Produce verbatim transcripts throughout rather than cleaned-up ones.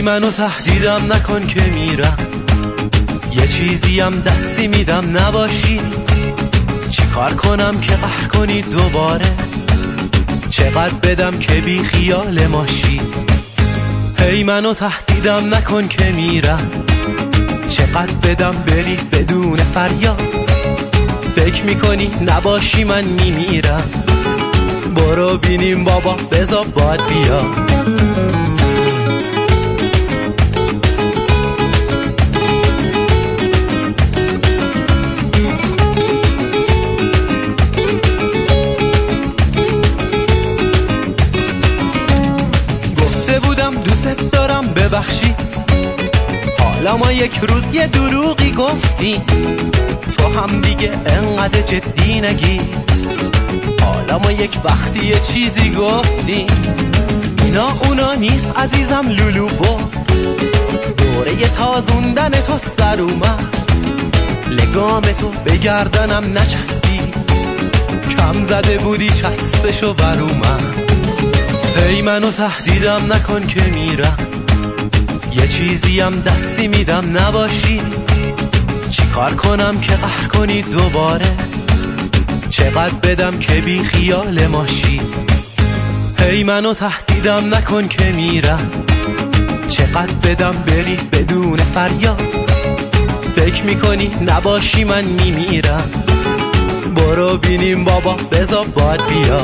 هی منو تهدیدم نکن که میرم، یه چیزیم دستی میدم نباشی. چی کار کنم که قهر کنی دوباره، چقدر بدم که بی خیال ماشی. هی منو تهدیدم نکن که میرم، چقدر بدم بری بدون فریاد. فکر میکنی نباشی من میمیرم، برو بینیم بابا بذار باد بیا. گفته بودم دوست دارم ببخشی، حالا ما یک روز یه دروغی گفتی. تو هم دیگه انقدر جدی نگی، حالا ما یک وقتی یه چیزی گفتی. اینا اونا نیست عزیزم لولو با، دوره تازوندن تو سر اومد. لگام تو بگردنم نچسبی، کم زده بودی چسبشو بر اومد. هی منو تهدیدم نکن که میرم، یه چیزیم دستی میدم نباشی. چی کار کنم که قهر کنی دوباره، چقدر بدم که بی خیال ماشی. هی منو تهدیدم نکن که میرم، چقدر بدم بری بدون فریاد. فکر میکنی نباشی من میمیرم، برو بینیم بابا بذار باد بیا.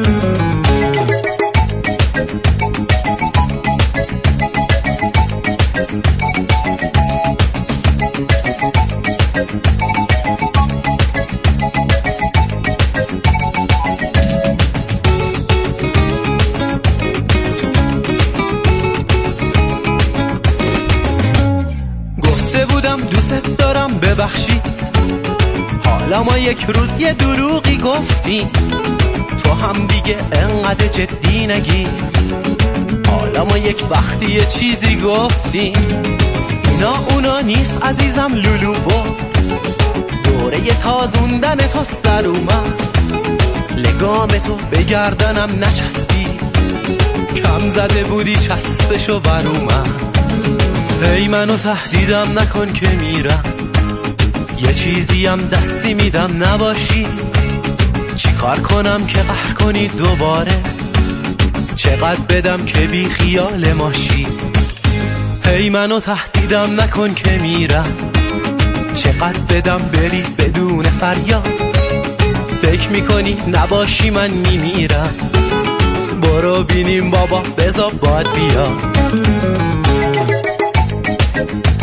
دوست دارم ببخشی، حالا ما یک روز یه دروغی گفتی. تو هم دیگه انقدر جدی نگی، حالا ما یک وقتی یه چیزی گفتی. اینا اونا نیست عزیزم لولو با، دوره تازوندن تو سر اومد. لگام تو بگردنم نچسبی، کم زده بودی چسبشو بر اومد. هی منو تهدیدم نکن که میرم، یه چیزیم دستی میدم نباشی. چی کار کنم که قهر کنی دوباره، چقدر بدم که بی خیال ماشی. هی منو تهدیدم نکن که میرم، چقدر بدم بری بدون فریاد. فکر میکنی نباشی من میمیرم، برو بینیم بابا بذار باد بیا.